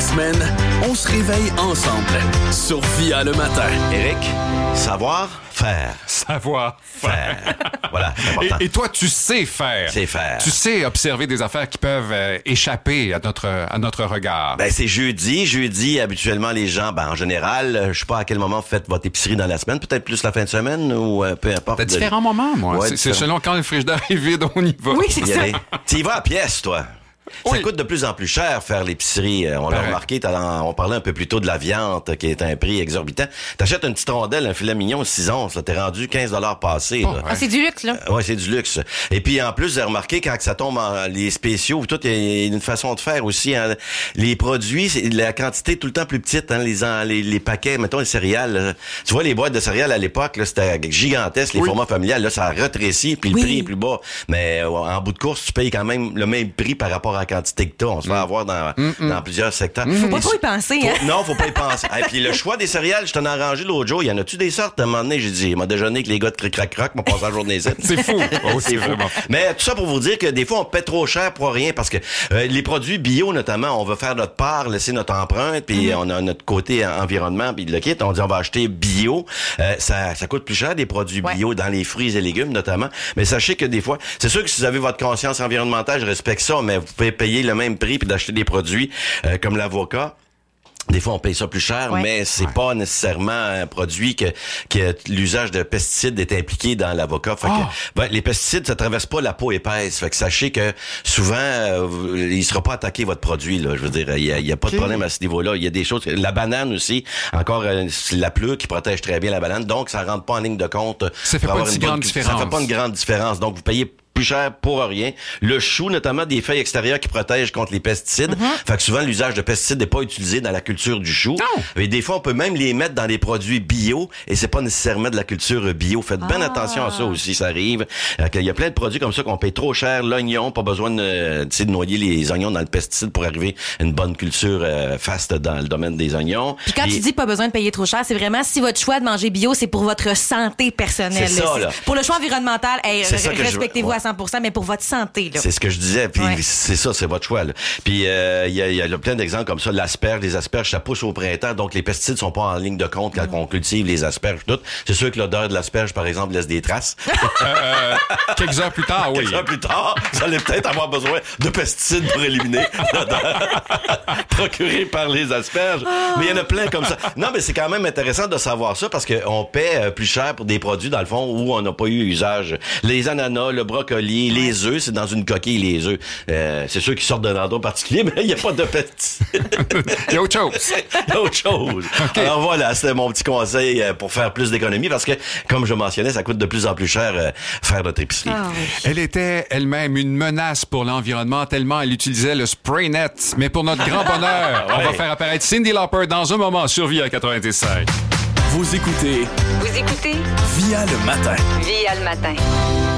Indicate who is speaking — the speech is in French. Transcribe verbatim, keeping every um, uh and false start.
Speaker 1: semaine, on se réveille ensemble sur Via le matin.
Speaker 2: Éric, savoir faire.
Speaker 3: Savoir
Speaker 2: faire. Voilà, c'est important.
Speaker 3: Et, et toi, tu sais faire.
Speaker 2: C'est faire.
Speaker 3: Tu sais observer des affaires qui peuvent euh, échapper à notre, à notre regard.
Speaker 2: Ben, c'est jeudi. Jeudi, habituellement, les gens, ben, en général, euh, je sais pas à quel moment vous faites votre épicerie dans la semaine. Peut-être plus la fin de semaine ou euh, peu importe.
Speaker 3: T'as différents
Speaker 2: de...
Speaker 3: moments, moi.
Speaker 2: Ouais,
Speaker 3: c'est, c'est
Speaker 2: différents.
Speaker 3: selon quand le frigidaire est vide, on y va.
Speaker 4: Oui, c'est ça.
Speaker 2: Tu y vas à pièce, toi. Ça
Speaker 3: Oui.
Speaker 2: coûte de plus en plus cher faire l'épicerie. On l'a
Speaker 3: Pareil.
Speaker 2: remarqué, t'as dans- on parlait un peu plus tôt de la viande qui est un prix exorbitant. T'achètes une petite rondelle, un filet mignon, six onces, là, t'es rendu quinze dollars passés.
Speaker 3: Oh,
Speaker 2: là.
Speaker 3: ouais.
Speaker 4: Ah, c'est du luxe, là.
Speaker 2: Ouais, c'est du luxe. Et puis en plus, j'ai remarqué quand que ça tombe en les spéciaux, tout il y a une façon de faire aussi. Hein. Les produits, c'est la quantité est tout le temps plus petite. Hein, les, en- les les paquets, mettons les céréales. Là. Tu vois les boîtes de céréales à l'époque, là, c'était gigantesque, les
Speaker 3: Oui.
Speaker 2: formats familiales. Là, ça a rétréci, puis le
Speaker 4: Oui.
Speaker 2: prix est plus bas. Mais euh, en bout de course, tu payes quand même le même prix par rapport à la quantité que t'as. On se fait avoir dans, dans plusieurs secteurs.
Speaker 4: Faut pas
Speaker 2: Et
Speaker 4: trop y penser,
Speaker 2: faut-
Speaker 4: hein.
Speaker 2: Non, faut pas y penser. Et puis le choix des céréales, je t'en ai arrangé l'autre jour. Il y en a-tu des sortes? À un moment donné, j'ai dit, il m'a déjeuné avec les gars de Cric Crac Croc, m'a passé la journée ici.
Speaker 3: C'est fou. Oh, c'est
Speaker 2: C'est fou.
Speaker 3: vraiment.
Speaker 2: Mais tout ça pour vous dire que des fois, on paie trop cher pour rien parce que euh, les produits bio, notamment, on veut faire notre part, laisser notre empreinte, puis
Speaker 4: Mm-hmm.
Speaker 2: on a notre côté en- environnement, puis le kit, on dit on va acheter bio. Euh, ça, ça coûte plus cher, des produits
Speaker 4: Ouais.
Speaker 2: bio, dans les fruits et légumes, notamment. Mais sachez que des fois, c'est sûr que si vous avez votre conscience environnementale, je respecte ça, mais vous pouvez payer le même prix puis d'acheter des produits euh, comme l'avocat. Des fois, on paye ça plus cher,
Speaker 4: Ouais.
Speaker 2: mais c'est pas nécessairement un produit que, que l'usage de pesticides est impliqué dans l'avocat. Fait que,
Speaker 3: Oh.
Speaker 2: ben, les pesticides, ça traverse pas la peau épaisse. Fait que sachez que souvent, euh, vous- il sera pas attaqué votre produit. Là, je veux dire, il y a, il y a pas de
Speaker 3: Ok.
Speaker 2: problème à ce niveau-là. Il y a des choses. La banane aussi, encore euh, c'est la pleure qui protège très bien la banane, donc ça rentre pas en ligne de compte.
Speaker 3: Ça fait
Speaker 2: pour
Speaker 3: pas
Speaker 2: avoir
Speaker 3: une
Speaker 2: une
Speaker 3: grande
Speaker 2: bonne-
Speaker 3: différence.
Speaker 2: Ça fait pas une grande différence. Donc vous payez plus cher pour rien. Le chou, notamment des feuilles extérieures qui protègent contre les pesticides. Fait que souvent, l'usage de pesticides n'est pas utilisé dans la culture du chou.
Speaker 3: Non.
Speaker 2: Et des fois, on peut même les mettre dans des produits bio et c'est pas nécessairement de la culture bio. Faites bien
Speaker 4: Ah.
Speaker 2: attention à ça aussi, ça arrive. Euh, qu'il y a plein de produits comme ça qu'on paye trop cher. L'oignon, pas besoin de, euh, tu sais, de noyer les oignons dans le pesticide pour arriver à une bonne culture euh, faste dans le domaine des oignons.
Speaker 4: Puis quand
Speaker 2: Et-
Speaker 4: tu dis pas besoin de payer trop cher, c'est vraiment si votre choix de manger bio, c'est pour votre santé personnelle.
Speaker 2: C'est ça, là.
Speaker 4: Pour le choix environnemental, hey,
Speaker 2: C'est ça que je-
Speaker 4: respectez-vous
Speaker 2: ouais.
Speaker 4: à cent pour cent, mais pour votre santé, là.
Speaker 2: C'est ce que je disais, puis
Speaker 4: Ouais.
Speaker 2: c'est ça, c'est votre choix. Là. Puis euh, il y, a, il y a plein d'exemples comme ça. L'asperge, les asperges, ça pousse au printemps, donc les pesticides sont pas en ligne de compte quand on cultive les asperges. Tout. C'est sûr que l'odeur de l'asperge, par exemple, laisse des traces.
Speaker 3: Euh, quelques heures plus tard, oui.
Speaker 2: Quelques heures plus tard, vous allez peut-être avoir besoin de pesticides pour éliminer l'odeur procurée par les asperges. Mais il y en a plein comme ça. Non, mais c'est quand même intéressant de savoir ça parce qu'on paie euh, plus cher pour des produits, dans le fond, où on n'a pas eu usage. Les ananas, le brocoli, les œufs, c'est dans une coquille, les œufs. Euh, c'est sûr qu'ils sortent d'un endroit particulier, mais il n'y a pas de pesticides.
Speaker 3: Il y a autre chose.
Speaker 2: Il y a autre chose. Alors voilà, c'était mon petit conseil euh, pour faire plus d'économies parce que, comme je mentionnais, ça coûte de plus en plus cher euh, faire notre épicerie.
Speaker 4: Ah, oui.
Speaker 3: Elle était elle-même une menace pour l'environnement tellement elle utilisait le spray net. Mais pour notre grand bonheur, on va
Speaker 2: Ouais.
Speaker 3: faire apparaître Cyndi Lauper dans un moment sur Via quatre-vingt-cinq.
Speaker 1: Vous écoutez
Speaker 5: Vous écoutez
Speaker 1: Via le matin.
Speaker 5: Via le matin.